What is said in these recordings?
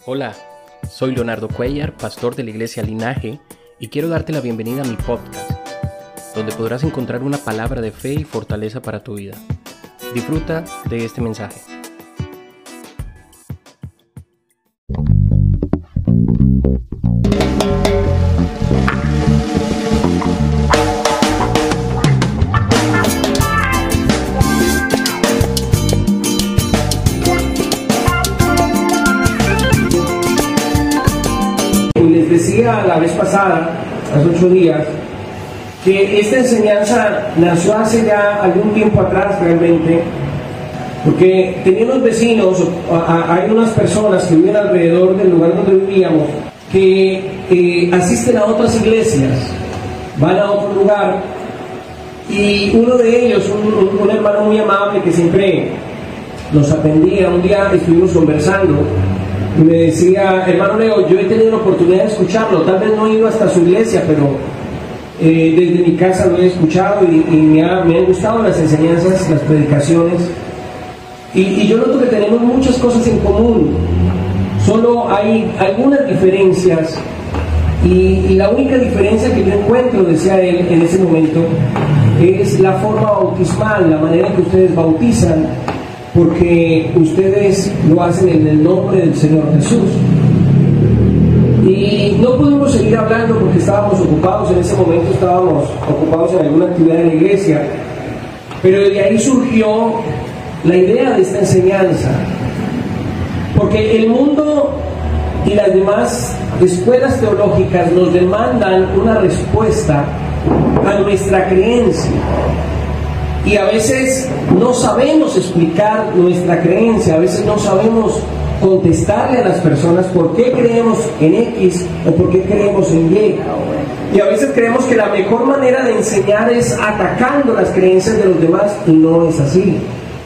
Hola, soy Leonardo Cuellar, pastor de la iglesia Linaje, y quiero darte la bienvenida a mi podcast, donde podrás encontrar una palabra de fe y fortaleza para tu vida. Disfruta de este mensaje. Les decía la vez pasada, hace 8 días, que esta enseñanza nació hace ya algún tiempo atrás realmente, porque tenía unos vecinos, hay unas personas que viven alrededor del lugar donde vivíamos, que asisten a otras iglesias, van a otro lugar, y uno de ellos, un hermano muy amable que siempre nos atendía, un día estuvimos conversando, y me decía: hermano Leo, yo he tenido la oportunidad de escucharlo, tal vez no he ido hasta su iglesia, pero desde mi casa lo he escuchado y me han gustado las enseñanzas, las predicaciones, y yo noto que tenemos muchas cosas en común, solo hay algunas diferencias, y la única diferencia que yo encuentro, decía él en ese momento, es la forma bautismal, la manera en que ustedes bautizan, porque ustedes lo hacen en el nombre del Señor Jesús. Y no pudimos seguir hablando porque estábamos ocupados, en ese momento estábamos ocupados en alguna actividad de la iglesia, pero de ahí surgió la idea de esta enseñanza, porque el mundo y las demás escuelas teológicas nos demandan una respuesta a nuestra creencia. Y a veces no sabemos explicar nuestra creencia, a veces no sabemos contestarle a las personas por qué creemos en X o por qué creemos en Y. Y a veces creemos que la mejor manera de enseñar es atacando las creencias de los demás, y no es así.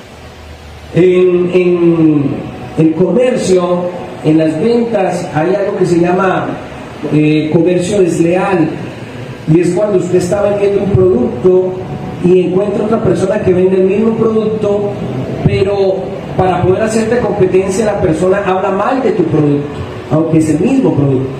En el comercio, en las ventas, hay algo que se llama comercio desleal, y es cuando usted está vendiendo un producto y encuentra otra persona que vende el mismo producto, pero para poder hacerte competencia la persona habla mal de tu producto, aunque es el mismo producto,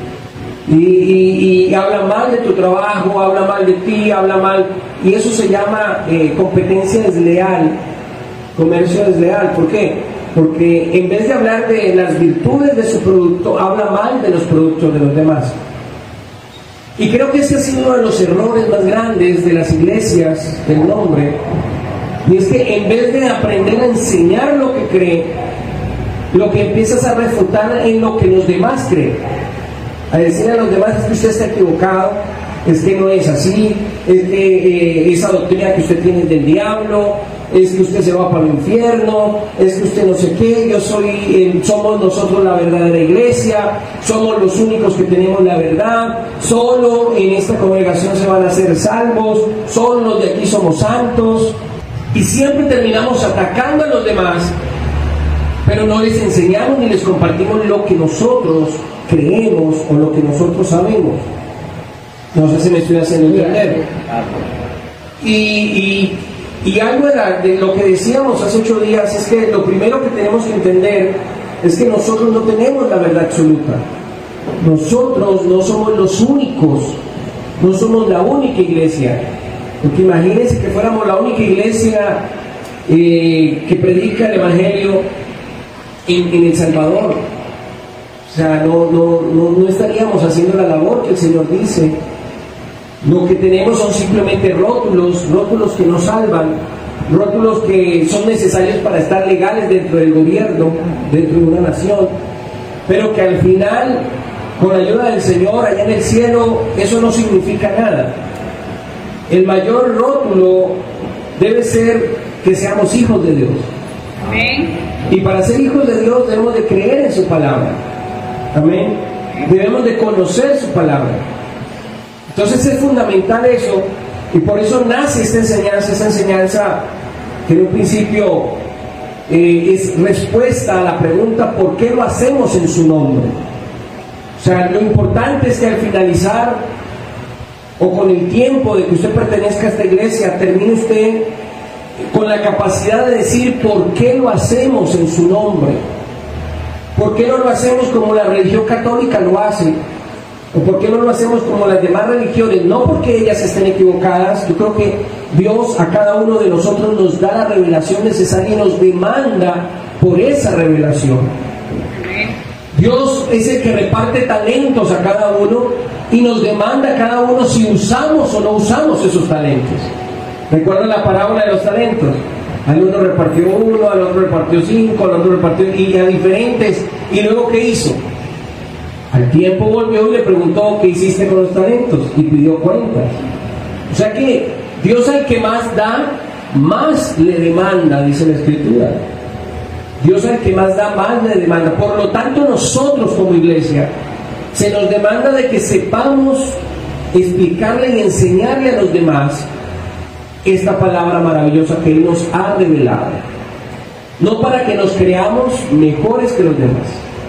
y habla mal de tu trabajo, habla mal de ti, habla mal, y eso se llama competencia desleal, comercio desleal. ¿Por qué? Porque en vez de hablar de las virtudes de su producto, habla mal de los productos de los demás. Y creo que este ha sido uno de los errores más grandes de las iglesias del nombre, y es que en vez de aprender a enseñar lo que cree, lo que empiezas a refutar en lo que los demás creen, a decir a los demás: es que usted está equivocado, es que no es así, es que esa doctrina que usted tiene es del diablo, es que usted se va para el infierno, es que usted no sé qué, somos nosotros la verdadera iglesia, somos los únicos que tenemos la verdad, solo en esta congregación se van a hacer salvos, solo los de aquí somos santos, y siempre terminamos atacando a los demás, pero no les enseñamos ni les compartimos lo que nosotros creemos o lo que nosotros sabemos. No sé si me estoy haciendo entender. Y algo de lo que decíamos hace 8 días es que lo primero que tenemos que entender es que nosotros no tenemos la verdad absoluta. Nosotros no somos los únicos, no somos la única iglesia. Porque imagínense que fuéramos la única iglesia que predica el Evangelio en El Salvador. O sea, no estaríamos haciendo la labor que el Señor dice. Lo que tenemos son simplemente rótulos que nos salvan, rótulos que son necesarios para estar legales dentro del gobierno, dentro de una nación, pero que al final, con la ayuda del Señor allá en el cielo, eso no significa nada. El mayor rótulo debe ser que seamos hijos de Dios. Amén. Y para ser hijos de Dios debemos de creer en su palabra. Amén. Debemos de conocer su palabra. Entonces es fundamental eso, y por eso nace esta enseñanza que en un principio es respuesta a la pregunta: ¿por qué lo hacemos en su nombre? O sea, lo importante es que al finalizar o con el tiempo de que usted pertenezca a esta iglesia, termine usted con la capacidad de decir: ¿por qué lo hacemos en su nombre? ¿Por qué no lo hacemos como la religión católica lo hace? ¿O por qué no lo hacemos como las demás religiones? No porque ellas estén equivocadas. Yo creo que Dios a cada uno de nosotros nos da la revelación necesaria y nos demanda por esa revelación. Dios es el que reparte talentos a cada uno y nos demanda a cada uno si usamos o no usamos esos talentos. ¿Recuerdan la parábola de los talentos? Al uno repartió uno, al otro repartió 5, al otro repartió y a diferentes. ¿Y luego qué hizo? Al tiempo volvió y le preguntó: ¿qué hiciste con los talentos? Y pidió cuentas. O sea que Dios al que más da, más le demanda, dice la Escritura. Dios al que más da, más le demanda. Por lo tanto, nosotros como iglesia, se nos demanda de que sepamos explicarle y enseñarle a los demás esta palabra maravillosa que Él nos ha revelado. No para que nos creamos mejores que los demás,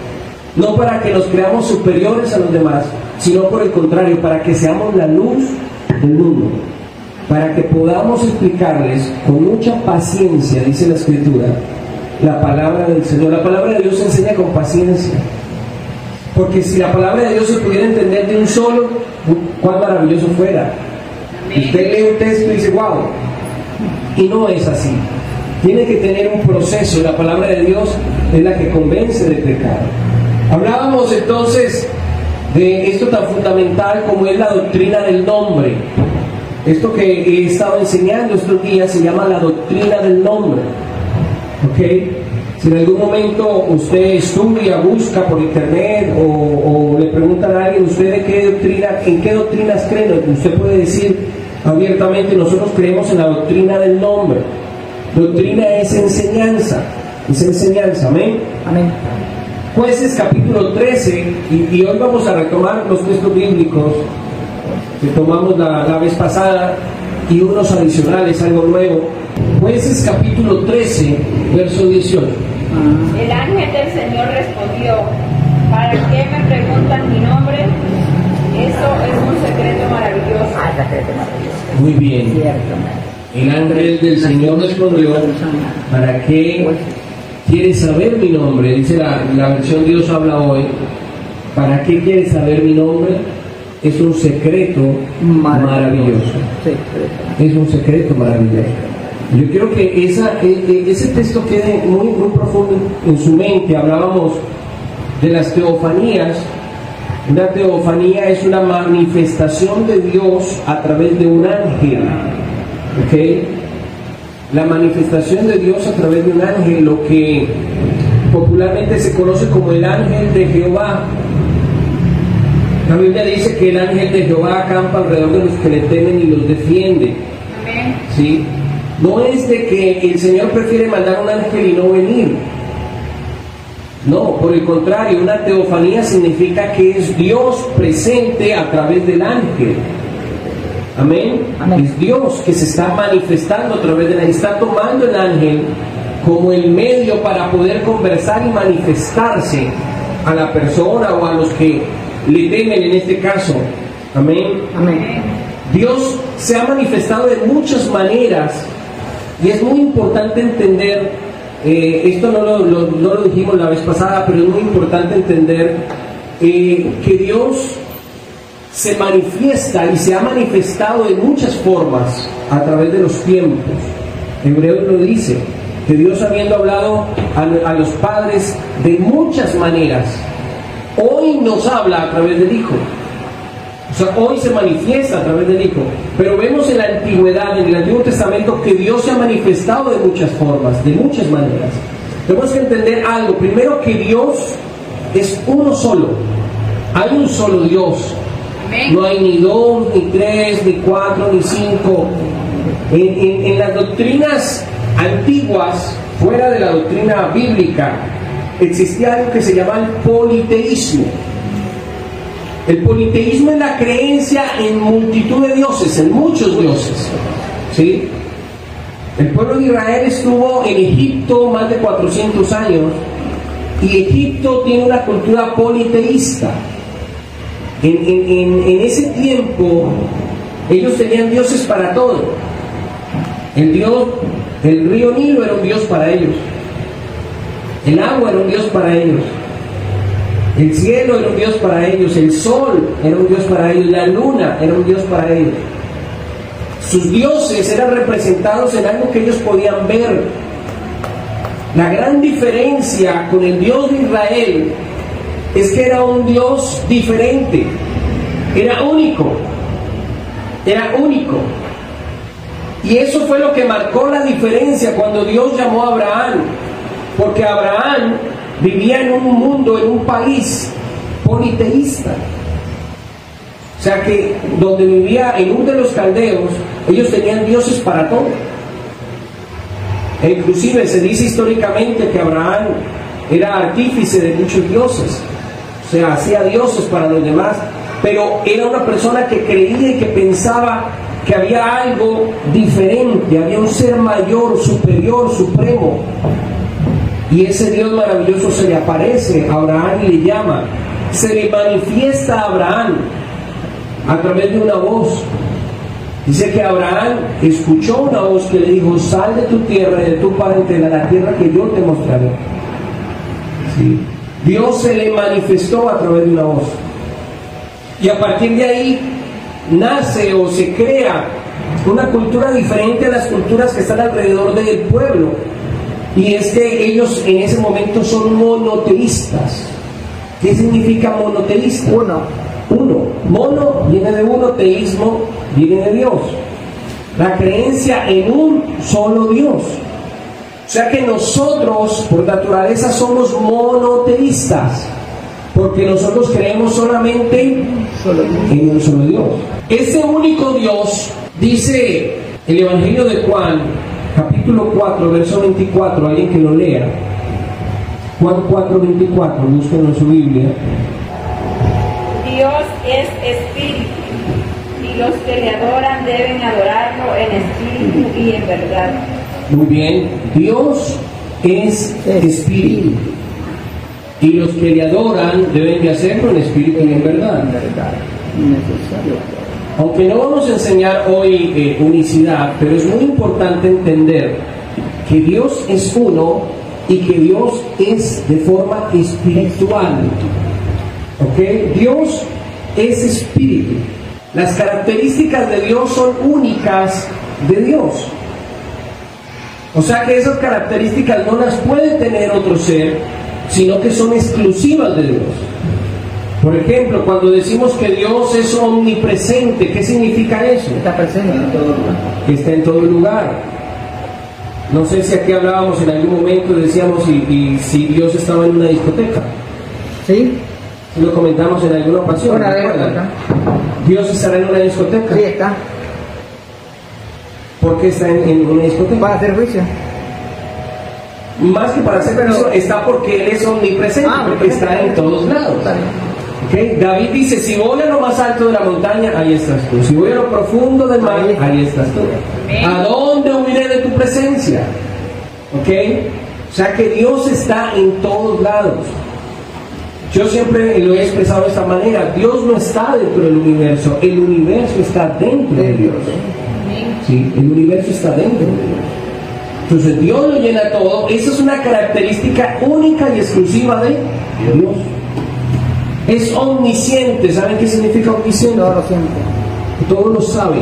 no para que nos creamos superiores a los demás, sino por el contrario, para que seamos la luz del mundo, para que podamos explicarles con mucha paciencia, dice la Escritura, la palabra del Señor. La palabra de Dios se enseña con paciencia, porque si la palabra de Dios se pudiera entender de un solo, cuán maravilloso fuera. Usted lee un texto y dice: wow, y no es así. Tiene que tener un proceso. La palabra de Dios es la que convence de pecado. Hablábamos entonces de esto tan fundamental como es la doctrina del nombre. Esto que he estado enseñando estos días se llama la doctrina del nombre. ¿Ok? Si en algún momento usted estudia, busca por internet o le preguntan a alguien: ¿usted de qué doctrina, en qué doctrinas cree? Usted puede decir abiertamente: nosotros creemos en la doctrina del nombre. Doctrina es enseñanza, amén. Amén. Jueces capítulo 13, y hoy vamos a retomar los textos bíblicos que tomamos la vez pasada y unos adicionales, algo nuevo. Jueces capítulo 13, verso 18. El ángel del Señor respondió: ¿para qué me preguntan mi nombre? Eso es un secreto maravilloso. Muy bien. El ángel del Señor respondió: ¿para qué quieres saber mi nombre? Dice la versión Dios habla hoy. ¿Para qué quieres saber mi nombre? Es un secreto maravilloso. Es un secreto maravilloso. Yo quiero que ese texto quede muy, muy profundo en su mente. Hablábamos de las teofanías. Una teofanía es una manifestación de Dios a través de un ángel. ¿Ok? La manifestación de Dios a través de un ángel, lo que popularmente se conoce como el ángel de Jehová. La Biblia dice que el ángel de Jehová acampa alrededor de los que le temen y los defiende. ¿Sí? No es de que el Señor prefiere mandar un ángel y no venir. No, por el contrario, una teofanía significa que es Dios presente a través del ángel. Amén. Amén. Es Dios que se está manifestando a través del ángel. Está tomando el ángel como el medio para poder conversar y manifestarse a la persona o a los que le temen en este caso. Amén. Amén. Dios se ha manifestado de muchas maneras y es muy importante entender, esto no lo dijimos la vez pasada, pero es muy importante entender que Dios se manifiesta y se ha manifestado de muchas formas a través de los tiempos. Hebreos lo dice, que Dios, habiendo hablado a los padres de muchas maneras, hoy nos habla a través del Hijo. O sea, hoy se manifiesta a través del Hijo. Pero vemos en la antigüedad, en el Antiguo Testamento, que Dios se ha manifestado de muchas formas, de muchas maneras. Tenemos que entender algo. Primero, que Dios es uno solo. Hay un solo Dios. No hay ni dos, ni tres, ni cuatro, ni cinco. En las doctrinas antiguas, fuera de la doctrina bíblica, existía algo que se llama el politeísmo. El politeísmo es la creencia en multitud de dioses, en muchos dioses. ¿Sí? El pueblo de Israel estuvo en Egipto más de 400 años y Egipto tiene una cultura politeísta. En ese tiempo ellos tenían dioses para todo. El río Nilo era un dios para ellos. El agua era un dios para ellos. El cielo era un Dios para ellos, el sol era un Dios para ellos, la luna era un Dios para ellos. Sus dioses eran representados en algo que ellos podían ver. La gran diferencia con el Dios de Israel es que era un Dios diferente, era único. Y eso fue lo que marcó la diferencia cuando Dios llamó a Abraham, porque Abraham vivía en un mundo, en un país politeísta. O sea que donde vivía, en Ur de los Caldeos, ellos tenían dioses para todo. E inclusive se dice históricamente que Abraham era artífice de muchos dioses, o sea, hacía dioses para los demás, pero era una persona que creía y que pensaba que había algo diferente, había un ser mayor, superior, supremo. Y ese Dios maravilloso se le aparece a Abraham y le llama, se le manifiesta a Abraham a través de una voz. Dice que Abraham escuchó una voz que le dijo: sal de tu tierra y de tu parentela a la tierra que yo te mostraré. ¿Sí? Dios se le manifestó a través de una voz. Y a partir de ahí nace o se crea una cultura diferente a las culturas que están alrededor del pueblo. Y es que ellos en ese momento son monoteístas. ¿Qué significa monoteísta? Uno. Mono viene de uno, teísmo viene de Dios. La creencia en un solo Dios. O sea que nosotros por naturaleza somos monoteístas, porque nosotros creemos solamente en un solo Dios. Ese único Dios, dice el Evangelio de Juan, capítulo 4, verso 24, alguien que lo lea. Juan 4, 24, búsquenlo en su Biblia. Dios es espíritu, y los que le adoran deben adorarlo en espíritu y en verdad. Muy bien, Dios es espíritu, y los que le adoran deben de hacerlo en espíritu y en verdad. Aunque no vamos a enseñar hoy unicidad, pero es muy importante entender que Dios es uno y que Dios es de forma espiritual. ¿Ok? Dios es espíritu. Las características de Dios son únicas de Dios. O sea que esas características no las puede tener otro ser, sino que son exclusivas de Dios. Por ejemplo, cuando decimos que Dios es omnipresente, ¿qué significa eso? Está presente en todo lugar. Que está en todo lugar. No sé si aquí hablábamos en algún momento, decíamos si Dios estaba en una discoteca. ¿Sí? Lo comentamos en alguna ocasión. Bueno, ¿recuerdan? Dios estará en una discoteca. Sí, está. ¿Por qué está en una discoteca? Para hacer juicio. Más que para hacer juicio, está porque Él es omnipresente, porque está en todos lados. ¿Okay? David dice: si voy a lo más alto de la montaña, ahí estás tú. Si voy a lo profundo del mar, ahí estás tú. ¿A dónde huiré de tu presencia? ¿Ok? O sea que Dios está en todos lados. Yo siempre lo he expresado de esta manera: Dios no está dentro del universo, el universo está dentro de Dios. Sí, el universo está dentro de Dios. Entonces Dios lo llena todo. Esa es una característica única y exclusiva de Dios. Es omnisciente. ¿Saben qué significa omnisciente? Todo lo siente. Todo lo sabe.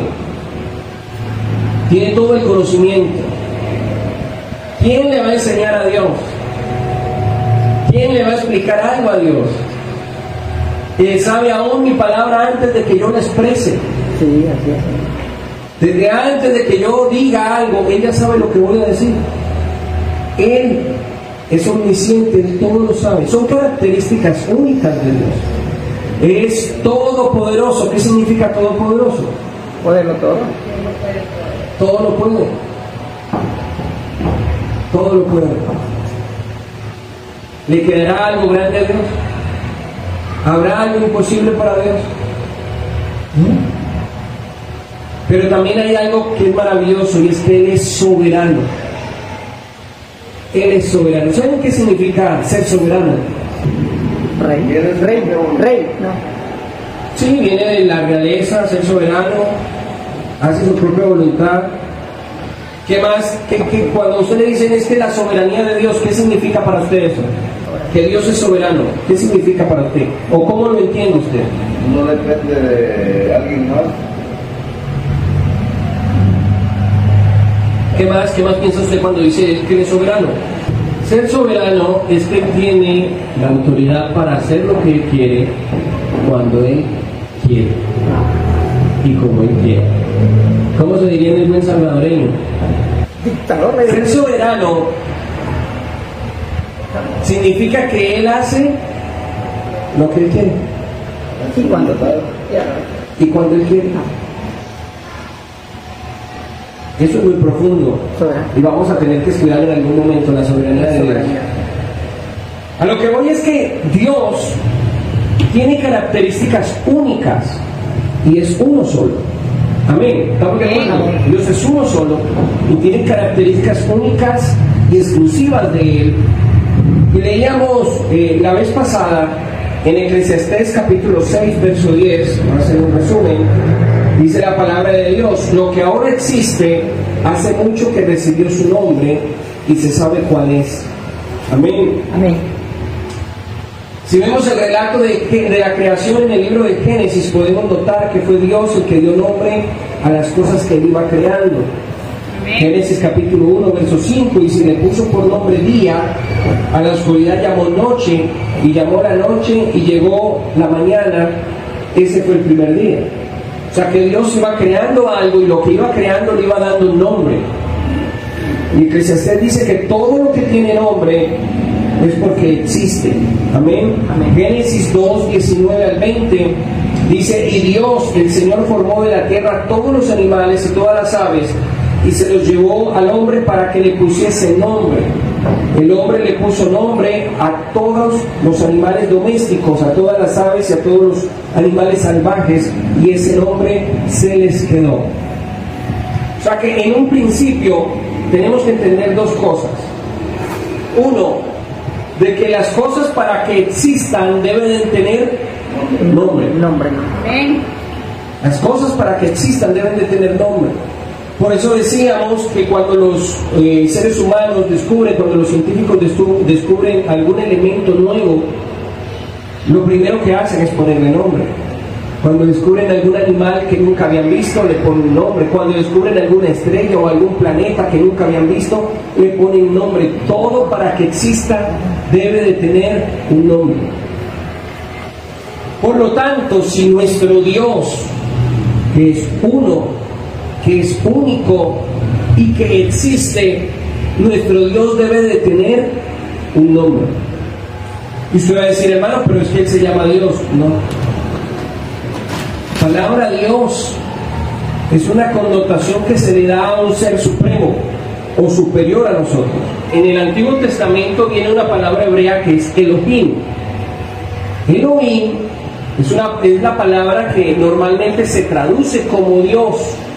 Tiene todo el conocimiento. ¿Quién le va a enseñar a Dios? ¿Quién le va a explicar algo a Dios? Él sabe aún mi palabra antes de que yo la exprese. Sí, así es. Desde antes de que yo diga algo, Él ya sabe lo que voy a decir. Él es omnisciente, Él todo lo sabe. Son características únicas de Dios. Es todopoderoso. ¿Qué significa todopoderoso? Poderlo todo. Todo lo puede. Todo lo puede. ¿Le quedará algo grande a Dios? ¿Habrá algo imposible para Dios? Pero también hay algo que es maravilloso, y es que Él es soberano. Él es soberano. ¿Saben qué significa ser soberano? Rey, ¿no? Sí, viene de la realeza, ser soberano, hace su propia voluntad. ¿Qué más? Que cuando usted le dicen es que la soberanía de Dios, ¿qué significa para usted eso? que Dios es soberano, ¿qué significa para usted? ¿O cómo lo entiende usted? No depende de alguien más. ¿Qué más piensa usted cuando dice que Él es soberano? Ser soberano es que Él tiene la autoridad para hacer lo que Él quiere, cuando Él quiere y como Él quiere. ¿Cómo se diría en el buen salvadoreño? Dictador. Ser soberano significa que Él hace lo que Él quiere. Sí, cuando todo. Y cuando Él quiere. Eso es muy profundo. Soberano. Y vamos a tener que estudiar en algún momento la soberanía de Dios. A lo que voy es que Dios tiene características únicas y es uno solo. Amén. ¿Estamos de acuerdo? Dios es uno solo y tiene características únicas y exclusivas de Él. Y leíamos la vez pasada en Eclesiastés capítulo 6, verso 10, vamos a hacer un resumen. Dice la palabra de Dios: lo que ahora existe hace mucho que recibió su nombre y se sabe cuál es. Amén. Amén. Si vemos el relato de la creación en el libro de Génesis, podemos notar que fue Dios el que dio nombre a las cosas que Él iba creando. Génesis capítulo 1, verso 5, y se le puso por nombre día, a la oscuridad llamó noche, y llamó la noche, y llegó la mañana. Ese fue el primer día. O sea que Dios iba creando algo, y lo que iba creando le iba dando un nombre. Y Eclesiastés dice que todo lo que tiene nombre es porque existe. Amén. Amén. Génesis 2, 19 al 20 dice: y Dios, el Señor, formó de la tierra todos los animales y todas las aves, y se los llevó al hombre para que le pusiese nombre. El hombre le puso nombre a todos los animales domésticos, a todas las aves y a todos los animales salvajes, y ese nombre se les quedó. O sea que en un principio tenemos que entender dos cosas. Uno, de que las cosas para que existan deben de tener nombre. Nombre. Las cosas para que existan deben de tener nombre. Por eso decíamos que cuando los seres humanos descubren, cuando los científicos descubren algún elemento nuevo, lo primero que hacen es ponerle nombre. Cuando descubren algún animal que nunca habían visto, le ponen nombre. Cuando descubren alguna estrella o algún planeta que nunca habían visto, le ponen nombre. Todo para que exista debe de tener un nombre. Por lo tanto, si nuestro Dios, que es uno, que es único y que existe, nuestro Dios debe de tener un nombre. Y usted va a decir: hermano, pero es que Él se llama Dios. No. La palabra Dios es una connotación que se le da a un ser supremo o superior a nosotros. En el Antiguo Testamento viene una palabra hebrea que es Elohim. Elohim es la palabra que normalmente se traduce como Dios.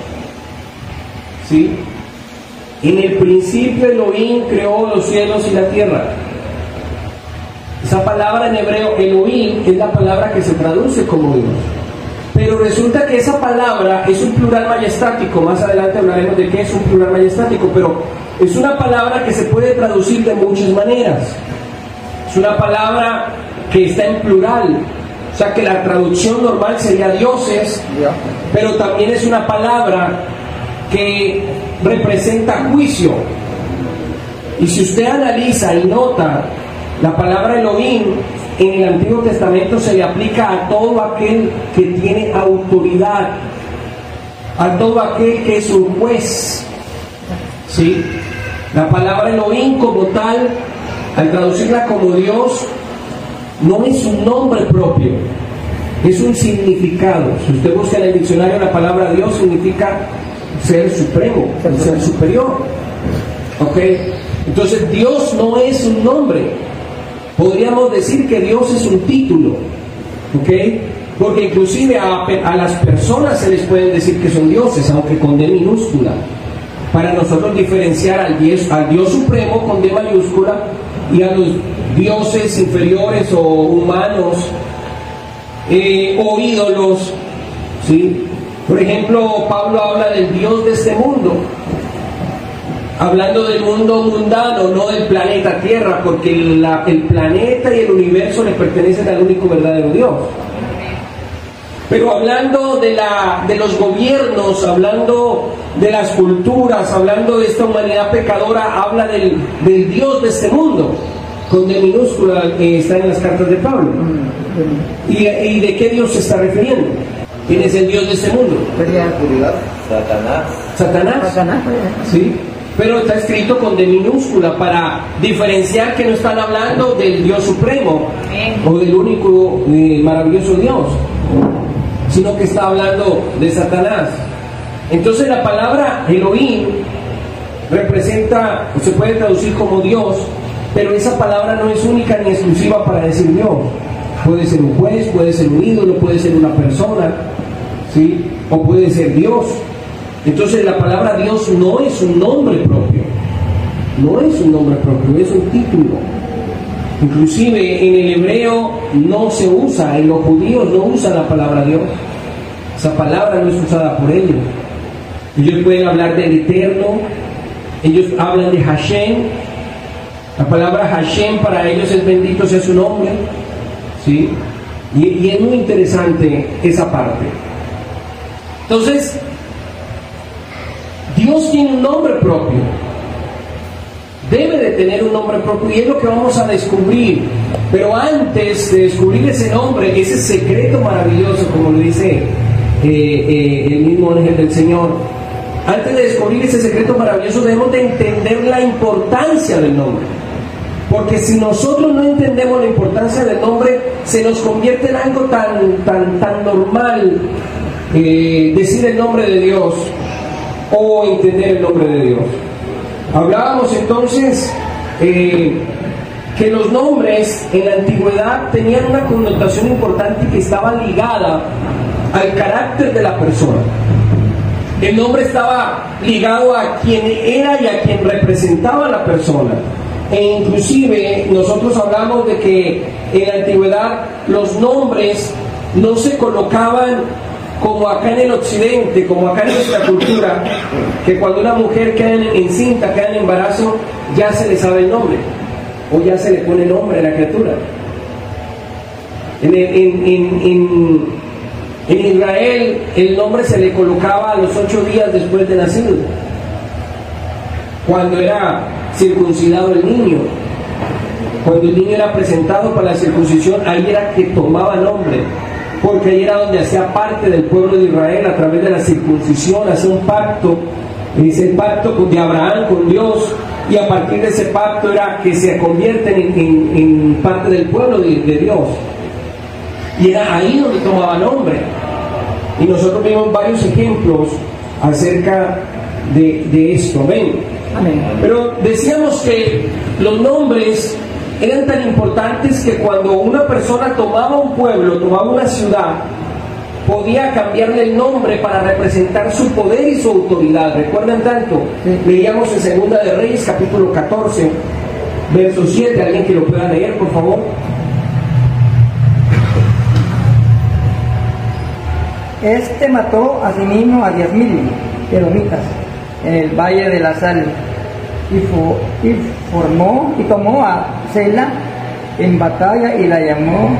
¿Sí? En el principio Elohim creó los cielos y la tierra. Esa palabra en hebreo, Elohim, es la palabra que se traduce como Dios. Pero resulta que esa palabra es un plural majestático. Más adelante hablaremos de qué es un plural majestático, pero es una palabra que se puede traducir de muchas maneras. Es una palabra que está en plural. O sea que la traducción normal sería dioses, pero también es una palabra que representa juicio. Y si usted analiza y nota, la palabra Elohim en el Antiguo Testamento se le aplica a todo aquel que tiene autoridad, a todo aquel que es un juez. ¿Sí? La palabra Elohim como tal, al traducirla como Dios, no es un nombre propio, es un significado. Si usted busca en el diccionario, la palabra Dios significa ser supremo, ser superior. ¿Ok? Entonces Dios no es un nombre. Podríamos decir que Dios es un título. ¿Ok? Porque inclusive a las personas se les pueden decir que son dioses, aunque con D minúscula, para nosotros diferenciar al Dios supremo con D mayúscula y a los dioses inferiores o humanos o ídolos. ¿Sí? Por ejemplo, Pablo habla del Dios de este mundo. Hablando del mundo mundano, no del planeta Tierra, porque el planeta y el universo le pertenecen al único verdadero Dios. Pero hablando de los gobiernos, hablando de las culturas, hablando de esta humanidad pecadora, habla del Dios de este mundo, con D minúscula, está en las cartas de Pablo. ¿Y de qué Dios se está refiriendo? ¿Quién es el Dios de este mundo? Satanás. ¿Sí? Pero está escrito con D minúscula para diferenciar que no están hablando del Dios supremo o del único maravilloso Dios, sino que está hablando de Satanás. Entonces la palabra Elohim representa, o se puede traducir como Dios, pero esa palabra no es única ni exclusiva para decir Dios. Puede ser un juez, puede ser un ídolo, puede ser una persona, ¿sí? O puede ser Dios. Entonces la palabra Dios no es un nombre propio, es un título. Inclusive en el hebreo no se usa, en los judíos no usan la palabra Dios. Esa palabra no es usada por ellos. Ellos pueden hablar del Eterno, ellos hablan de Hashem. La palabra Hashem para ellos es bendito sea su nombre, ¿sí? Y es muy interesante esa parte. Entonces, Dios tiene un nombre propio, debe de tener un nombre propio, y es lo que vamos a descubrir. Pero antes de descubrir ese nombre, ese secreto maravilloso, como lo dice el mismo ángel del Señor, antes de descubrir ese secreto maravilloso debemos de entender la importancia del nombre. Porque si nosotros no entendemos la importancia del nombre, se nos convierte en algo tan normal decir el nombre de Dios o entender el nombre de Dios. Hablábamos entonces que los nombres en la antigüedad tenían una connotación importante que estaba ligada al carácter de la persona. El nombre estaba ligado a quien era y a quien representaba a la persona. E inclusive nosotros hablamos de que en la antigüedad los nombres no se colocaban como acá en el occidente, como acá en nuestra cultura, que cuando una mujer queda encinta, queda en embarazo, ya se le sabe el nombre, o ya se le pone nombre a la criatura. En Israel el nombre se le colocaba a los 8 días después de nacido, cuando era circuncidado el niño. Cuando el niño era presentado para la circuncisión, ahí era que tomaba nombre, porque ahí era donde hacía parte del pueblo de Israel a través de la circuncisión, hacía un pacto, dice el pacto de Abraham con Dios, y a partir de ese pacto era que se convierten en parte del pueblo de Dios, y era ahí donde tomaba nombre. Y nosotros vimos varios ejemplos acerca de esto. ¿Ven? Amén. Pero decíamos que los nombres eran tan importantes que cuando una persona tomaba un pueblo, tomaba una ciudad, podía cambiarle el nombre para representar su poder y su autoridad. ¿Recuerdan tanto? Leíamos en Segunda de Reyes, capítulo 14, verso 7. ¿Alguien que lo pueda leer, por favor? Este mató a sí mismo a 10,000 edomitas en el valle de la sal y tomó a Sela en batalla y la llamó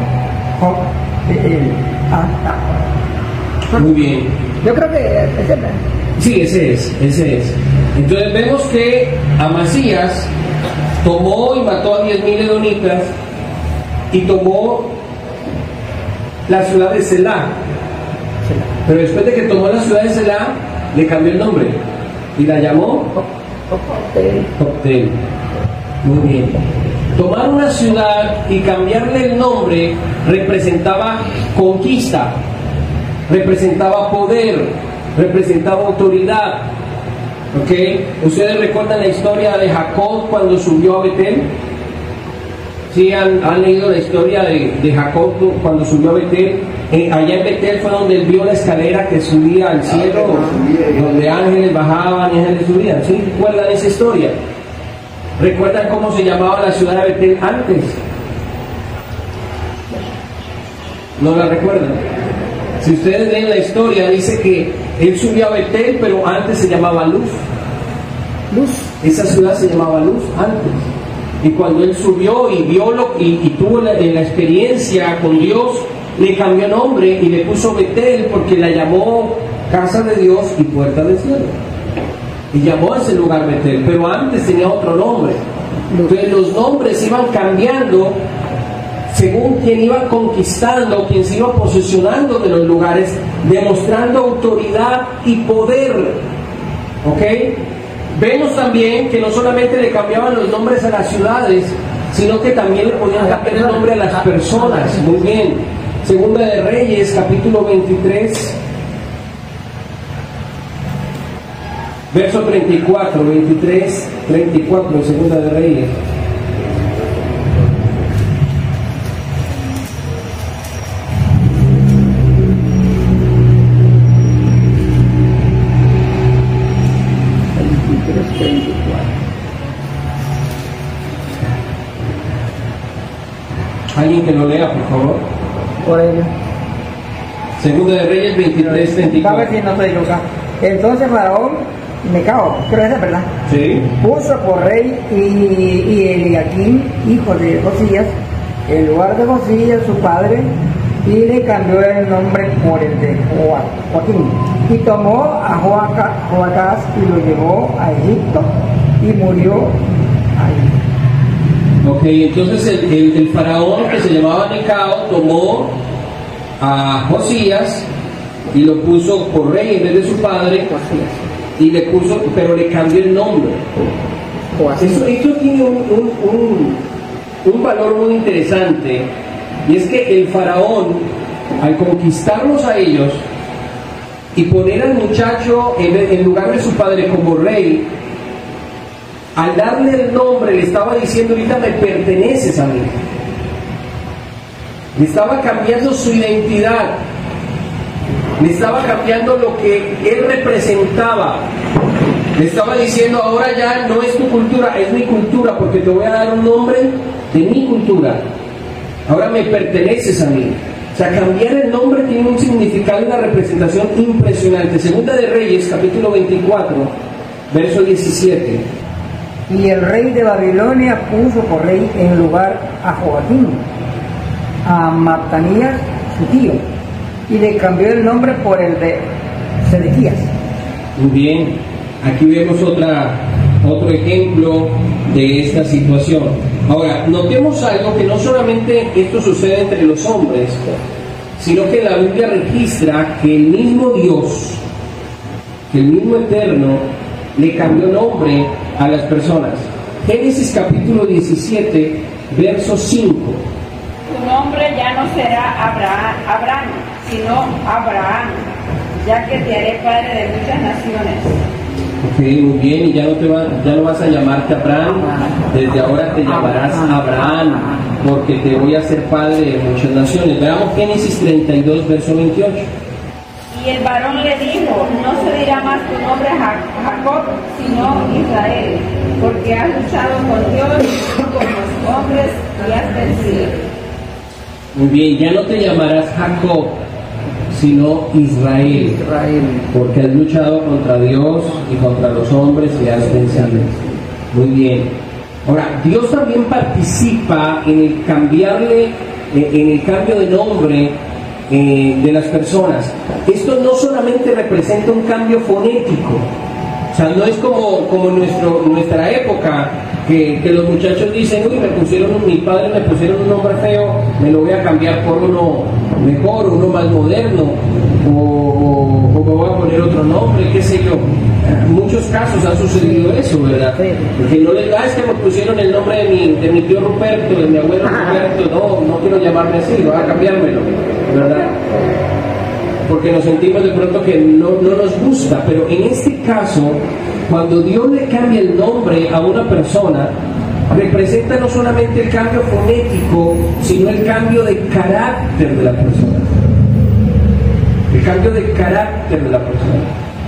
Muy bien. Yo creo que Sí, ese es. Entonces vemos que Amasías tomó y mató a 10,000 edomitas y tomó la ciudad de Selá. Pero después de que tomó la ciudad de Selá, le cambió el nombre y la llamó Jocteel. Muy bien. Tomar una ciudad y cambiarle el nombre representaba conquista, representaba poder, representaba autoridad. ¿Ok? ¿Ustedes recuerdan la historia de Jacob cuando subió a Betel? ¿Sí han leído la historia de Jacob cuando subió a Betel? Allá en Betel fue donde él vio la escalera que subía al cielo, donde ángeles bajaban y ángeles subían. ¿Sí? ¿Recuerdan esa historia? ¿Recuerdan cómo se llamaba la ciudad de Betel antes? ¿No la recuerdan? Si ustedes leen la historia, dice que él subió a Betel, pero antes se llamaba Luz. Esa ciudad se llamaba Luz antes. Y cuando él subió y vio y tuvo la experiencia con Dios, le cambió nombre y le puso Betel, porque la llamó Casa de Dios y Puerta del Cielo. Y llamó a ese lugar Betel, pero antes tenía otro nombre. Entonces los nombres iban cambiando según quien iba conquistando, quien se iba posesionando de los lugares, demostrando autoridad y poder. ¿Ok? Vemos también que no solamente le cambiaban los nombres a las ciudades, sino que también le ponían cambiar el nombre a las personas. Muy bien. Segunda de Reyes, capítulo 23, verso 34, 23, 34, Segunda de Reyes. Alguien que lo lea, por favor. Por ello. Segunda de Reyes 23, 34. A ver si no estoy equivocado. Entonces Faraón, Necao, creo que es verdad, Sí. puso por rey y Eliaquim, hijo de Josías, en lugar de Josías, su padre, y le cambió el nombre por el de Joaquín. Y tomó a Joacás y lo llevó a Egipto y murió ahí. Ok, entonces el faraón que se llamaba Necao tomó a Josías y lo puso por rey en vez de su padre, y le puso, pero le cambió el nombre. Esto tiene un valor muy interesante, y es que el faraón, al conquistarlos a ellos y poner al muchacho en lugar de su padre como rey, al darle el nombre le estaba diciendo: ahorita me perteneces a mí. Le estaba cambiando su identidad, le estaba cambiando lo que él representaba. Le estaba diciendo: ahora ya no es tu cultura, es mi cultura, porque te voy a dar un nombre de mi cultura. Ahora me perteneces a mí. O sea, cambiar el nombre tiene un significado y una representación impresionante. Segunda de Reyes, capítulo 24, verso 17. Y el rey de Babilonia puso por rey en lugar a Joaquín, a Matanías, su tío, y le cambió el nombre por el de Sedequías. Muy bien, aquí vemos otro ejemplo de esta situación. Ahora, notemos algo, que no solamente esto sucede entre los hombres, sino que la Biblia registra que el mismo Dios, que el mismo Eterno, le cambió nombre a las personas. Génesis capítulo 17, verso 5. Tu nombre ya no será Abraham, sino Abraham, ya que te haré padre de muchas naciones. Ok, muy bien, y ya no vas a llamarte Abraham, desde ahora te llamarás Abraham, porque te voy a hacer padre de muchas naciones. Veamos Génesis 32, verso 28. Y el varón le dijo: no se dirá más tu nombre Jacob, sino Israel, porque has luchado con Dios y con los hombres y has vencido. Muy bien, ya no te llamarás Jacob, sino Israel, porque has luchado contra Dios y contra los hombres y has vencido. Muy bien. Ahora, Dios también participa en el en el cambio de nombre de las personas. Esto no solamente representa un cambio fonético, o sea, no es como en nuestra época, que los muchachos dicen: uy, mis padres me pusieron un nombre feo, me lo voy a cambiar por uno mejor, uno más moderno, o me voy a poner otro nombre, qué sé yo. En muchos casos ha sucedido eso, ¿verdad? Porque no les da: es que me pusieron el nombre de mi tío Ruperto, de mi abuelo Ruperto, no quiero llamarme así, voy a cambiármelo, ¿verdad? Porque nos sentimos de pronto que no nos gusta. Pero en este caso, cuando Dios le cambia el nombre a una persona, representa no solamente el cambio fonético, sino el cambio de carácter de la persona. El cambio de carácter de la persona.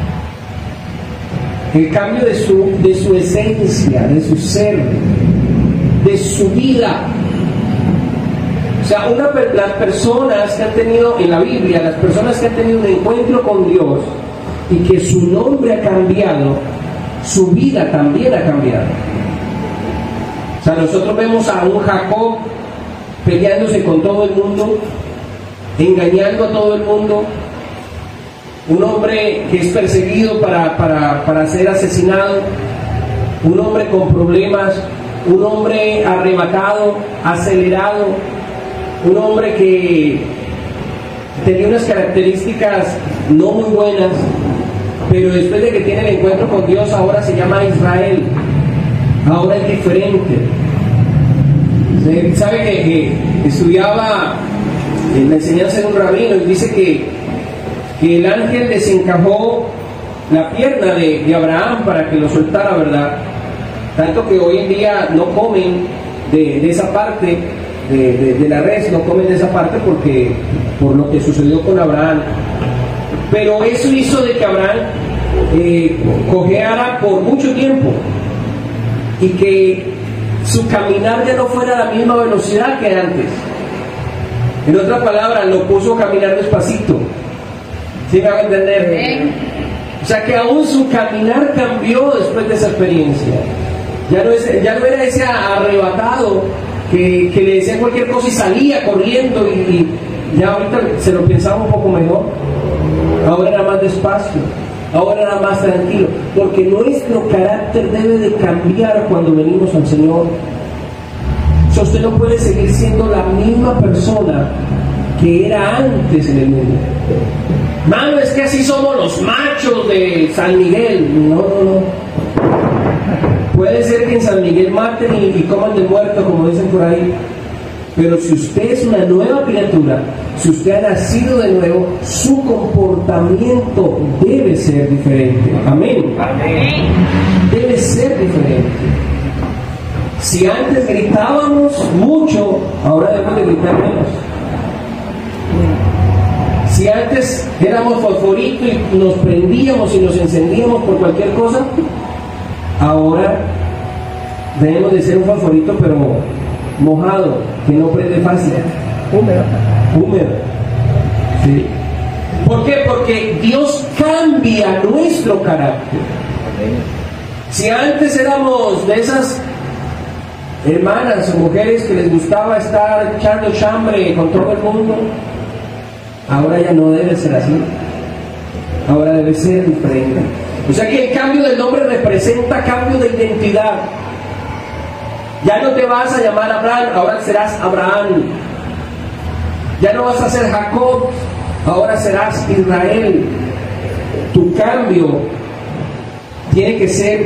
El cambio de su esencia, de su ser, de su vida. O sea, las personas que han tenido en la Biblia, las personas que han tenido un encuentro con Dios y que su nombre ha cambiado, su vida también ha cambiado. O sea, nosotros vemos a un Jacob peleándose con todo el mundo, engañando a todo el mundo, un hombre que es perseguido para ser asesinado, un hombre con problemas, un hombre arrebatado, acelerado, un hombre que tenía unas características no muy buenas, pero después de que tiene el encuentro con Dios ahora se llama Israel, ahora es diferente. Sabe que estudiaba en la enseñanza de un rabino y dice que el ángel desencajó la pierna de Abraham para que lo soltara, ¿verdad? Tanto que hoy en día no comen de esa parte de la res, no comen de esa parte por lo que sucedió con Abraham. Pero eso hizo de que Abraham cojeara por mucho tiempo y que su caminar ya no fuera a la misma velocidad que antes. En otra palabra, lo puso a caminar despacito. ¿Sí me va a entender? O sea que aún su caminar cambió después de esa experiencia. Ya no era ese arrebatado que le decía cualquier cosa y salía corriendo y ya ahorita se lo pensaba un poco mejor. Ahora era más despacio, ahora era más tranquilo, porque nuestro carácter debe de cambiar cuando venimos al Señor. O sea, usted no puede seguir siendo la misma persona que era antes en el mundo. Mano, es que así somos los machos de San Miguel. No. Puede ser que en San Miguel maten y coman de muerto, como dicen por ahí. Pero si usted es una nueva criatura, si usted ha nacido de nuevo, su comportamiento debe ser diferente. Amén. Debe ser diferente. Si antes gritábamos mucho, ahora debemos de gritar menos. Si antes éramos fosforito y nos prendíamos y nos encendíamos por cualquier cosa, ahora debemos de ser un fosforito pero mojado, que no prende fácil. Húmedo. ¿Sí? ¿Por qué? Porque Dios cambia nuestro carácter. Si antes éramos de esas hermanas o mujeres que les gustaba estar echando chambre con todo el mundo, ahora ya no debe ser así. Ahora debe ser diferente. O sea que el cambio del nombre representa cambio de identidad. Ya no te vas a llamar Abraham, ahora serás Abraham. Ya no vas a ser Jacob, ahora serás Israel. Tu cambio tiene que ser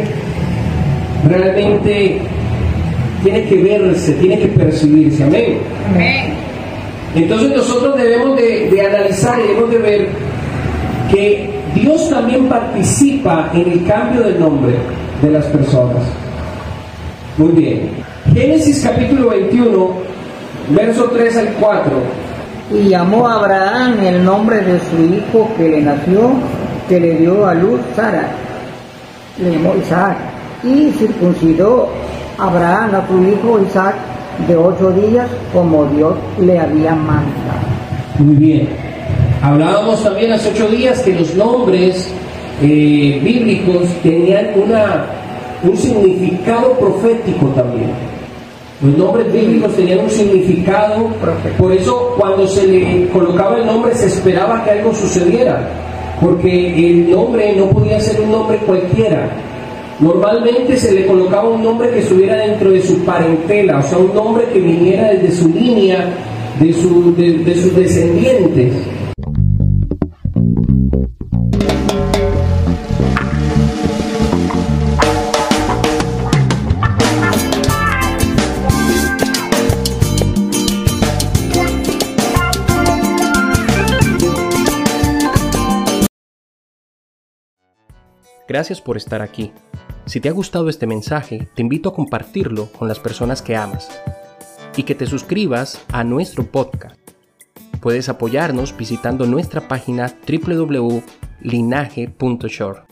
realmente, tiene que verse, tiene que percibirse. Amén. Entonces nosotros debemos de analizar y debemos de ver que Dios también participa en el cambio del nombre de las personas. Muy bien. Génesis capítulo 21, verso 3 al 4. Y llamó a Abraham el nombre de su hijo que le nació, que le dio a luz Sara. Le llamó Isaac. Y circuncidó Abraham a su hijo Isaac de 8 días, como Dios le había mandado. Muy bien. Hablábamos también hace 8 días que los nombres bíblicos tenían un significado profético también. Los nombres bíblicos tenían un significado, por eso cuando se le colocaba el nombre se esperaba que algo sucediera, porque el nombre no podía ser un nombre cualquiera. Normalmente se le colocaba un nombre que estuviera dentro de su parentela, o sea, un nombre que viniera desde su línea, de sus descendientes. Gracias por estar aquí. Si te ha gustado este mensaje, te invito a compartirlo con las personas que amas y que te suscribas a nuestro podcast. Puedes apoyarnos visitando nuestra página www.linaje.shore.